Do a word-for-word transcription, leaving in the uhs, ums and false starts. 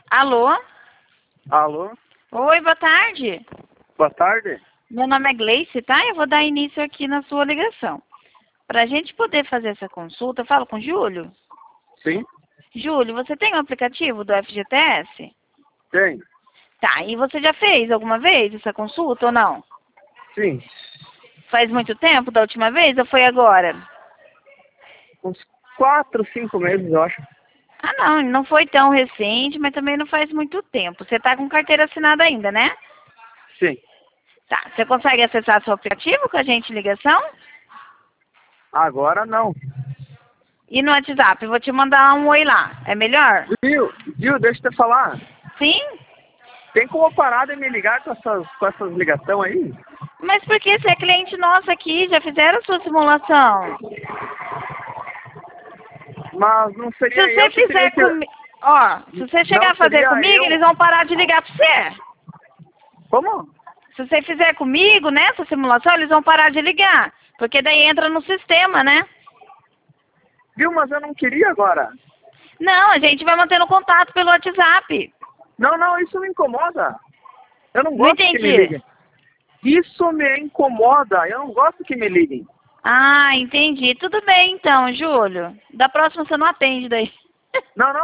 Alô? Alô? Oi, boa tarde. Boa tarde. Meu nome é Gleice, tá? Eu vou dar início aqui na sua ligação. Para a gente poder fazer essa consulta, eu falo com o Júlio. Sim? Júlio, você tem o aplicativo do F G T S? Tem. Tá, e você já fez alguma vez essa consulta ou não? Sim. Faz muito tempo da última vez ou foi agora? Uns quatro, cinco meses, eu acho. Ah, não, não foi tão recente, mas também não faz muito tempo. Você tá com carteira assinada ainda, né? Sim. Tá, você consegue acessar seu aplicativo com a gente em ligação? Agora não. E no WhatsApp, eu vou te mandar um oi lá. É melhor? Viu? Viu? Deixa eu te falar. Sim? Tem como parar de me ligar com essas, com essas ligações aí? Mas por que você é cliente nosso aqui? Já fizeram a sua simulação? Mas não Se seria você eu que teria fizer que... comigo... Ó, se você chegar Não a fazer seria comigo, eu... eles vão parar de ligar pra você. Como? Se você fizer comigo nessa simulação, eles vão parar de ligar. Porque daí entra no sistema, né? Viu? Mas eu não queria agora. Não, a gente vai mantendo contato pelo WhatsApp. Não, não, isso me incomoda. Eu não Não gosto que me entendi. liguem. Isso me incomoda. Eu não gosto que me liguem. Ah, entendi. Tudo bem então, Júlio. Da próxima você não atende daí. Não, não.